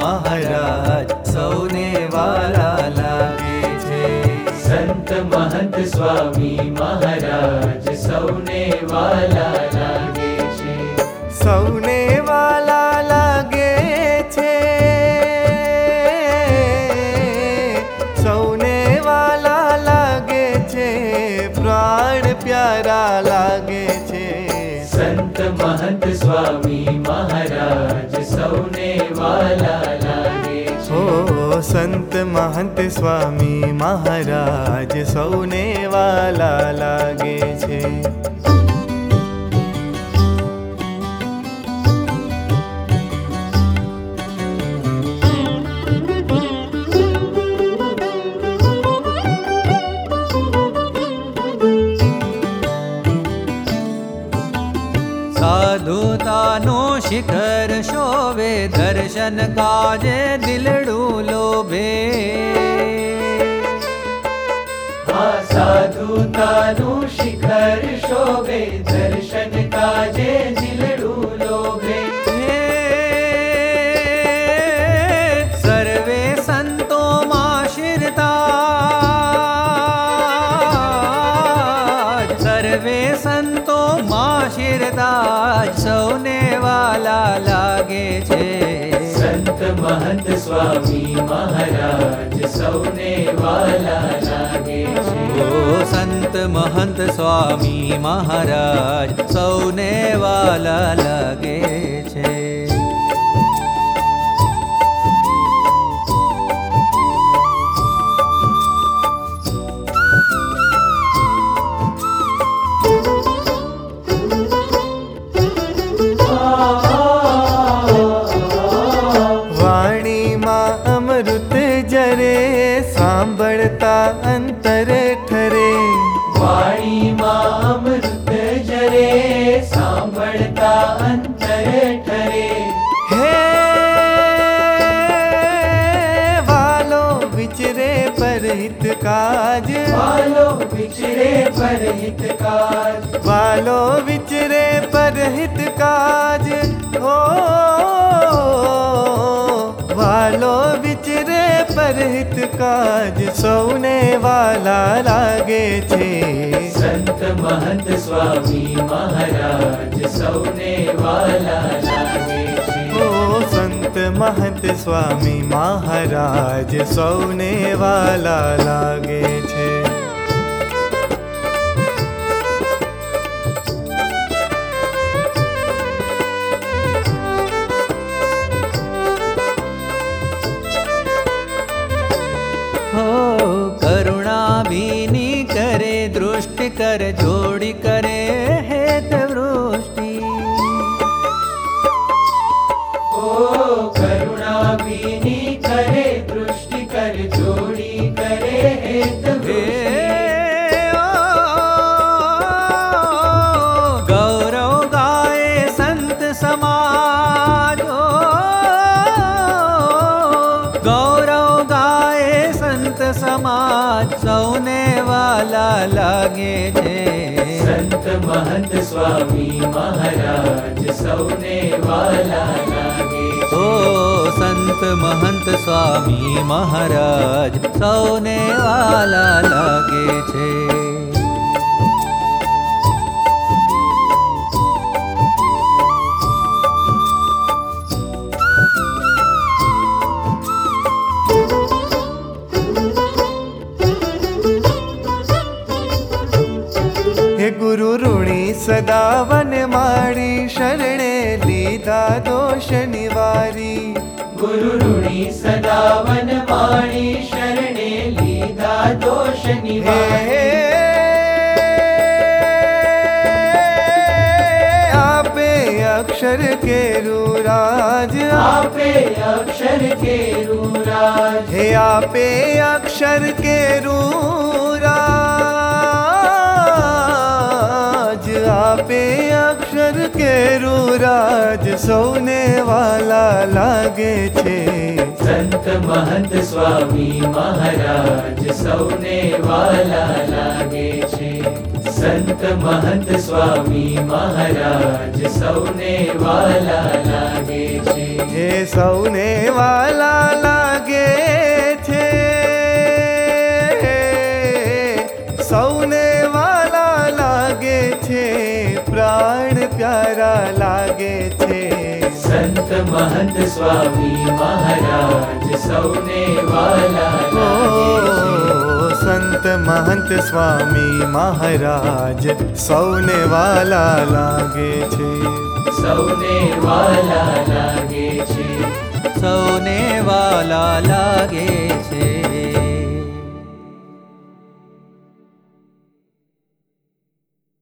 महाराज सौने वाला लागे छे। संत महंत स्वामी महाराज सौने वाला लागे छे। सौने वाला लागे छे, सौने वाला लागे छे, प्राण प्यारा लागे छे। संत महंत स्वामी महाराज सौने वाला लागे छे। ओ संत महंत स्वामी महाराज सौने वाला लागे छे। साधुतानो शिखर शोभे, दर्शन काजे दिलडू लोभे। हाँ साधुतानु शिखर शोभे, दर्शन काजे दिलडू लोभे। सर्वे संतो माशिरता, सर्वे संतो माशिरता, सौने वाला लागे छे। संत महंत स्वामी महाराज सौने वाला लागे छे। ओ संत महंत स्वामी महाराज सौने वाला लागे छे। सांभळता अंतर ठरे, वाणी मां अमृत जरे, सांभळता अंतर ठरे। हे वालो विचरे परहित काज, वालो विचरे परहित काज, वालो विचरे परहित काज। ओ वालो विचरे परहित काज, सौने वाला लागे छे। संत महंत स्वामी महाराज सौने वाला लागे छे। ओ संत महंत स्वामी महाराज सौने वाला लागे छे। करुणा भीनी करे दृष्टि कर, जोड़ी करे हेत वृष्टि। ओ करुणा भीनी करे दृष्टि कर, जोड़ी करे हेत वृष्टि। गौरव गाए संत समाज, गौरव गाए संत समाज, सौने वाला लागे छे। संत महंत स्वामी महाराज सौने वाला लागे छे। ओ संत महंत स्वामी महाराज सौने वाला लागे छे। हे गुरु ऋणी सदा वन माड़ी, शरणे लीधा दोष निवारी। गुरु ऋणी सदा वन माड़ी, शरणे लीधा दोष निवारी। आपे अक्षर के रूराज, आपे अक्षर के रूराज। हे आपे अक्षर के रूराज, आपे अक्षर के रूराज, सौने वाला लागे छे। संत महंत स्वामी महाराज सौने वाला लागे छे। संत महंत स्वामी महाराज सौने वाला लागे छे। સૌને વાલા લાગે છે, સૌને વાલા લાગે છે, પ્રાણ પ્યારા લાગે છે. સંત મહંત સ્વામી મહારાજ સૌને વાલા લાગે છે. સંત મહંત સ્વામી મહારાજ સૌને વાલા લાગે છે. સૌને વાલા લાગે છે. સૌને વાલા લાગે